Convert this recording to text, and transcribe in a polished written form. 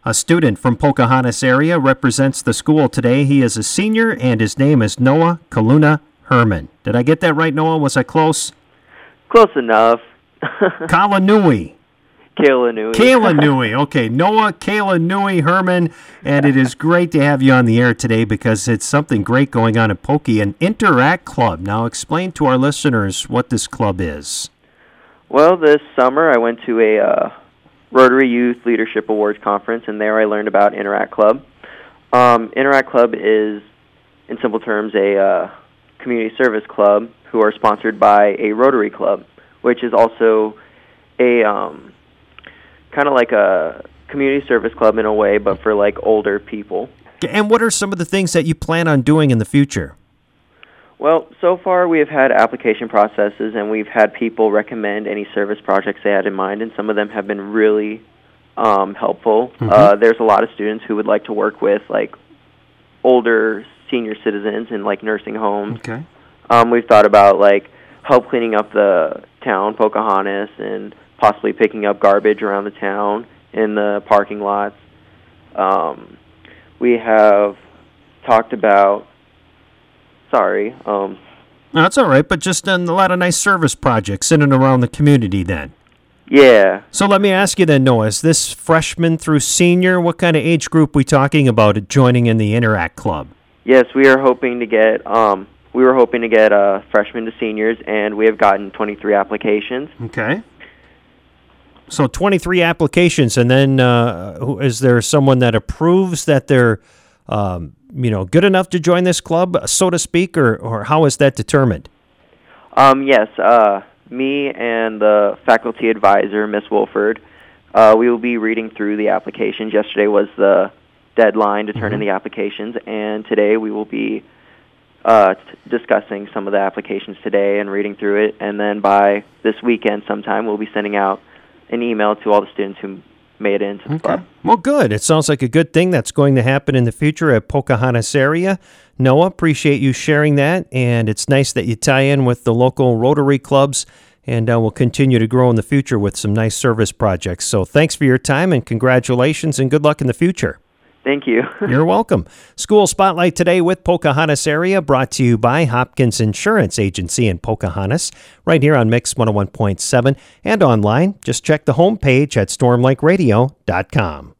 A student from Pocahontas area represents the school today. He is a senior, and his name is Noah Kaluna Herman. Did I get that right, Noah? Was I close? Close enough. Kalanui. Kalanui. Kalanui. Okay, Noah Kalanui Herman, and it is great to have you on the air today because it's something great going on at Pokey, an Interact Club. Now, explain to our listeners what this club is. Well, this summer I went to a Rotary Youth Leadership Awards conference, and there I learned about Interact Club. Interact Club is, in simple terms, a community service club who are sponsored by a Rotary Club, which is also a kind of like a community service club in a way, but for like older people. And what are some of the things that you plan on doing in the future? Well, so far we have had application processes, and we've had people recommend any service projects they had in mind, and some of them have been really helpful. Mm-hmm. There's a lot of students who would like to work with like older senior citizens in like nursing homes. Okay. We've thought about like help cleaning up the town, Pocahontas, and possibly picking up garbage around the town in the parking lots. We have talked about No, that's all right, but just done a lot of nice service projects in and around the community then. Yeah. So let me ask you then, Noah, is this freshman through senior? What kind of age group we talking about joining in the Interact Club? Yes, we are hoping to get freshmen to seniors, and we have gotten 23 applications. Okay. So 23 applications, and then is there someone that approves that they're good enough to join this club, so to speak, or how is that determined? Yes, me and the faculty advisor, Miss Wolford, we will be reading through the applications. Yesterday was the deadline to turn in the applications, and today we will be discussing some of the applications today and reading through it, and then by this weekend sometime we'll be sending out an email to all the students who made it into the club. Well, good. It sounds like a good thing that's going to happen in the future at Pocahontas area. Noah, appreciate you sharing that, and it's nice that you tie in with the local Rotary clubs, and we'll continue to grow in the future with some nice service projects. So thanks for your time, and congratulations, and good luck in the future. Thank you. You're welcome. School Spotlight today with Pocahontas area, brought to you by Hopkins Insurance Agency in Pocahontas, right here on Mix 101.7 and online. Just check the homepage at stormlakeradio.com.